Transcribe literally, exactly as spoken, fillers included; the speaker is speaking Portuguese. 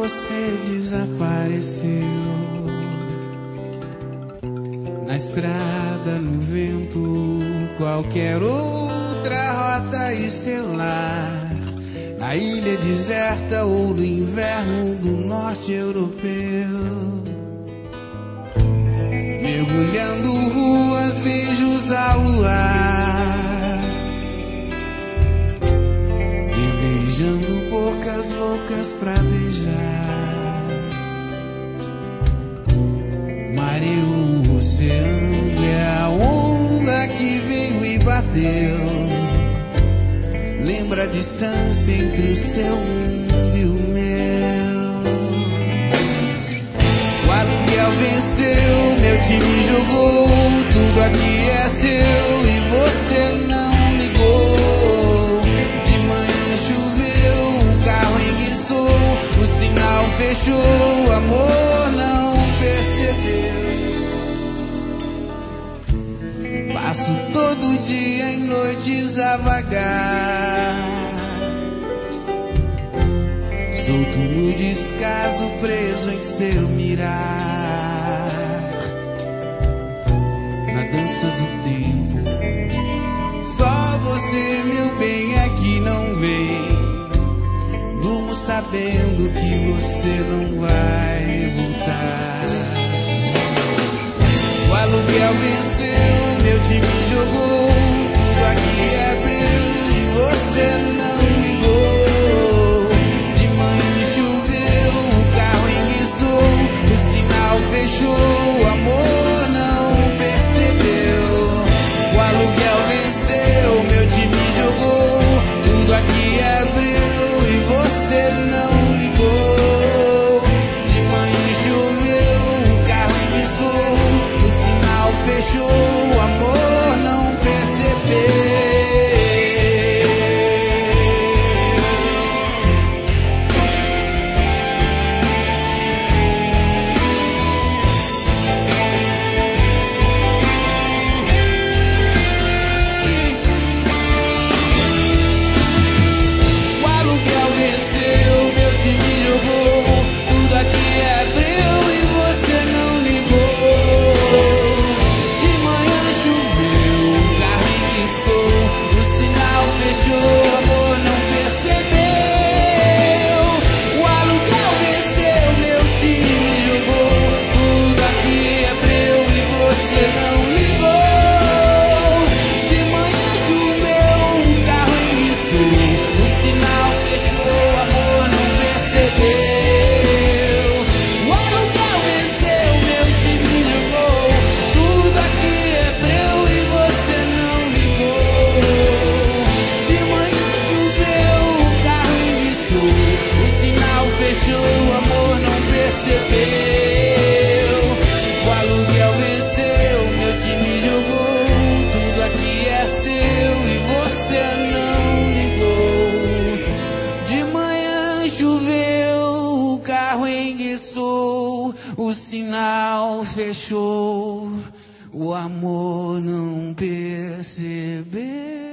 você desapareceu. Na estrada, no vento, qualquer outra rota estelar. Na ilha deserta ou no inverno do norte europeu. Mergulhando ruas, beijos ao luar. Beijando bocas loucas pra beijar. Mareou o oceano, é a onda que veio e bateu. Lembra a distância entre o seu mundo e o meu. O aluguel venceu, meu time jogou. Tudo aqui é seu e você não ligou. De manhã choveu, o carro enguiçou. O sinal fechou, o amor não percebeu. Passo todo dia em noites a vagar, solto no descaso, preso em seu mirar. Na dança do tempo, só você, meu bem, aqui não vem. Durmo sabendo que você não vai voltar. O aluguel venceu, meu time jogou. Tudo aqui é breu e você não ligou. De manhã choveu, o carro enguiçou. O sinal fechou, o amor não percebeu. O aluguel venceu, meu time jogou. Tudo aqui é breu e você não ligou. De manhã choveu, o carro enguiçou. O sinal fechou, o amor não percebeu. O aluguel venceu, meu time jogou. Tudo aqui é breu e você não ligou. De manhã choveu, o carro enguiçou. O sinal fechou, o amor não percebeu. O aluguel venceu, meu time jogou. Tudo aqui é breu e você não ligou. De manhã choveu, o carro enguiçou. O sinal fechou, o amor não percebeu. O aluguel venceu, meu time jogou. Tudo aqui é breu e você não ligou. De manhã choveu, o carro enguiçou. O sinal fechou, o amor não percebeu. O aluguel venceu, meu time jogou. Tudo aqui é seu e você não ligou. De manhã choveu, o carro enguiçou. O sinal fechou, o amor não percebeu.